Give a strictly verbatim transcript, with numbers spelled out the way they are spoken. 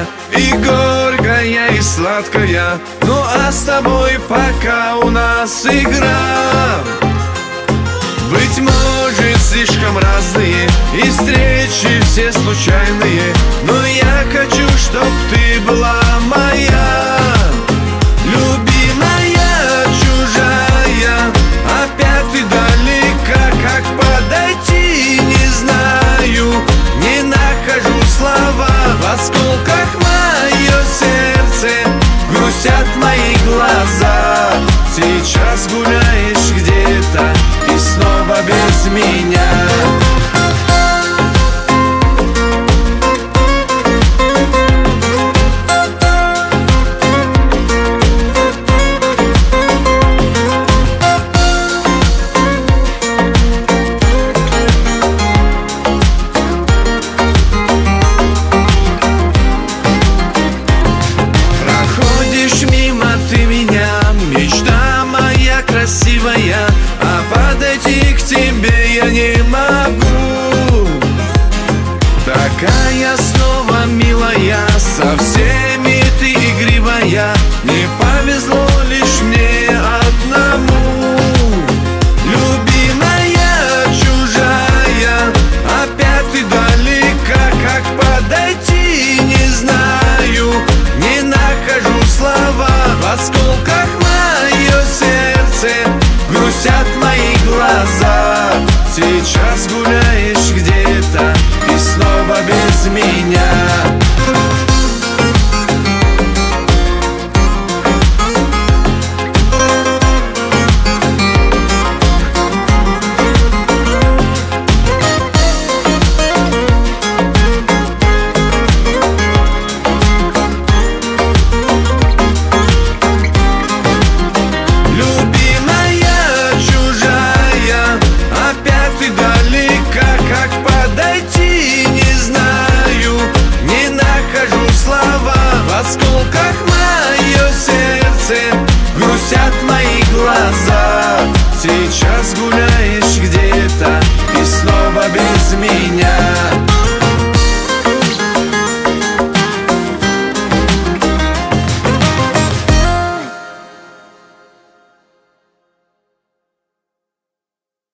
и горькая, и сладкая. Ну а с тобой пока у нас игра. Быть может, слишком разные и встречи все случайные, но я хочу, чтоб ты была моя. Любимая, чужая, опять ты далека, как подойти не знаю. Не нахожу слова, в осколках мое сердце, грустят мои глаза. Сейчас гуляешь где-то и снова без меня. Красивая, а подойти к тебе я не могу. Такая снова милая, со всеми ты игривая. Не повезло лишь мне одному. Любимая, чужая, опять ты далека, как подойти не знаю. Не нахожу слова, в осколках мое сердце, грустят мои глаза. Сейчас гуляешь где-то и снова без меня. В осколках мое сердце, грустят мои глаза. Сейчас гуляю